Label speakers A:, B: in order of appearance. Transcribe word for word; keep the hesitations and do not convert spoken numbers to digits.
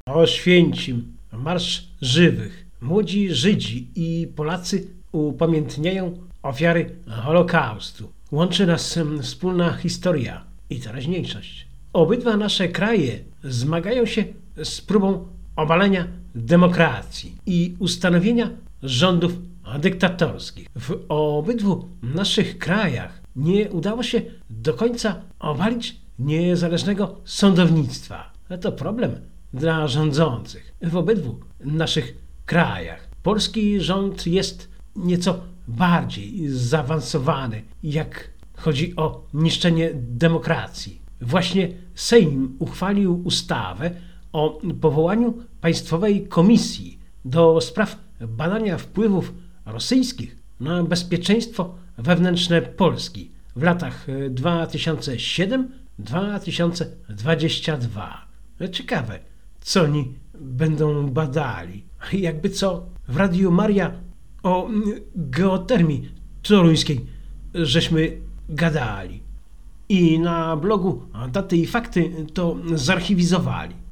A: Oświęcim, Marsz Żywych. Młodzi Żydzi i Polacy upamiętniają ofiary Holokaustu. Łączy nas wspólna historia i teraźniejszość. Obydwa nasze kraje zmagają się z próbą obalenia demokracji i ustanowienia rządów dyktatorskich. W obydwu naszych krajach nie udało się do końca obalić niezależnego sądownictwa. To problem dla rządzących w obydwu naszych krajach. Polski rząd jest nieco bardziej zaawansowany, jak chodzi o niszczenie demokracji. Właśnie Sejm uchwalił ustawę o powołaniu Państwowej Komisji do spraw badania wpływów rosyjskich na bezpieczeństwo wewnętrzne Polski w latach dwa tysiące siódmym do dwa tysiące dwudziestego drugiego. Ciekawe, co oni będą badali. Jakby co, w Radiu Maria o geotermii toruńskiej żeśmy gadali. I na blogu Daty i Fakty to zarchiwizowali.